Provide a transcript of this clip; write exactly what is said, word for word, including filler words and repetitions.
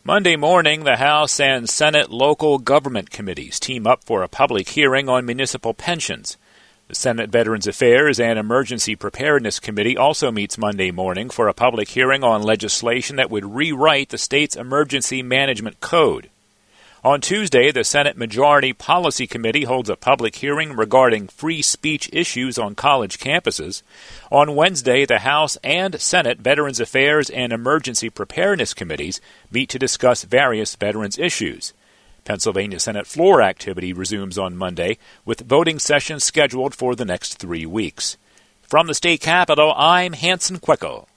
Monday morning, the House and Senate local government committees team up for a public hearing on municipal pensions. The Senate Veterans Affairs and Emergency Preparedness Committee also meets Monday morning for a public hearing on legislation that would rewrite the state's Emergency Management Code. On Tuesday, the Senate Majority Policy Committee holds a public hearing regarding free speech issues on college campuses. On Wednesday, the House and Senate Veterans Affairs and Emergency Preparedness Committees meet to discuss various veterans issues. Pennsylvania Senate floor activity resumes on Monday, with voting sessions scheduled for the next three weeks. From the state capitol, I'm Hanson Quecko.